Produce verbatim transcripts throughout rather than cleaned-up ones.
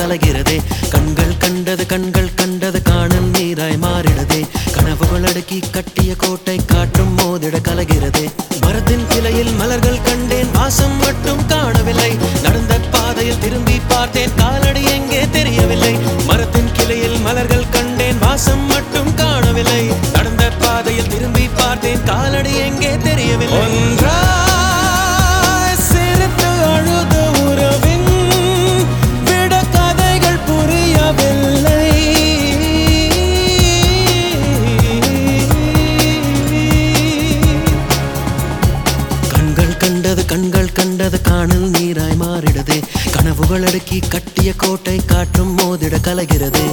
கலகிறதே. கண்கள் கண்டது கண்கள் கண்டது காணல் நீராய் மாறிடதே. கனவுகள் அடுக்கி கட்டிய கோட்டை காற்றும் மோதிட கலகிறதே. மரத்தின் கிளையில் மலர்கள் கண்டேன், வாசம் மட்டும் காணவில்லை. நடந்த பாதையில் திரும்பி பார்த்தேன், காலடி எங்கே தெரியவில்லை. மரத்தின் கிளையில் மலர்கள் கண்டேன், வாசம் மட்டும் காணவில்லை. நடந்த பாதையில் திரும்பி பார்த்தேன், காலடி எங்கே தெரியவில்லை. ஒன்றாய் சிரித்து அழுது உறவின் விட கதைகள் புரியவில்லை. கண்கள் கண்டது கண்கள் கண்டது காணல் நீராய் மாறிடதே. கனவுகள் அடுக்கி கட்டிய கோட்டை காற்றும் மோதிட கலகிறதே.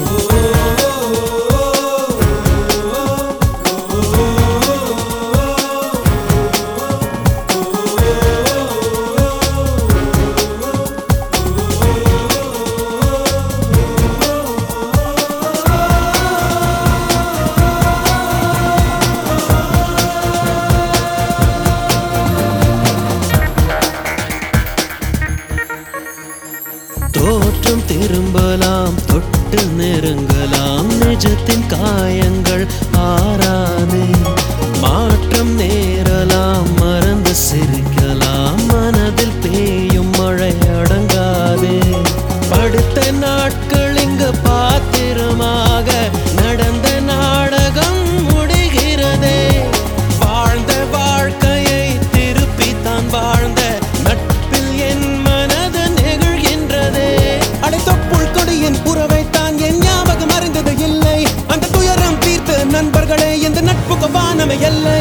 தோற்றம் திரும்பலாம், தொட்டு நெருங்கலாம், நிஜத்தின் காயங்கள் ஆறாதே. மாற்றம் நேரலாம், மறந்து சிரிக்கலாம், மனதில் பேயும் மழை அடங்காதே. படுத்த நாட்கள் இங்கு பாத்திரமாக நடந்த நாடகம் முடிகிறதே. வாழ்ந்த வாழ்க்கையை திருப்பி தான் வாழ்ந்த நட்பில் என் மனது நெகிழ்கின்றதே. அடைத்தொப்புள் கொடியின் உறவைத்தான் என் ஞாபகம் அறிந்தது இல்லை. அந்த துயரம் தீர்த்த நண்பர்களே, இந்த நட்புக்கு வானமே எல்லை.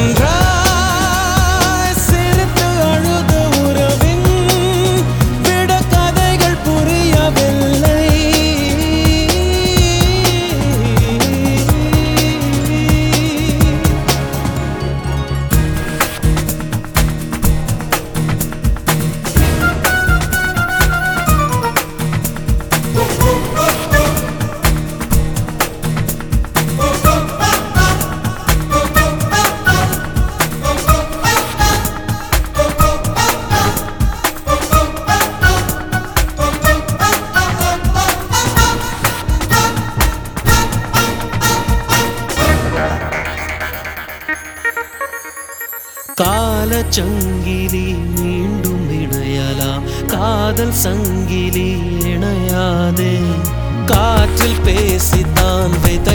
ஒன்றாய் சிரித்து அழுது உறவின் விட கதைகள் புரியவில்லை. கால சங்கிலி மீண்டும் இணையலாம், காதல் சங்கிலி இணையாதே. காற்றில் பேசித்தான் வைத்த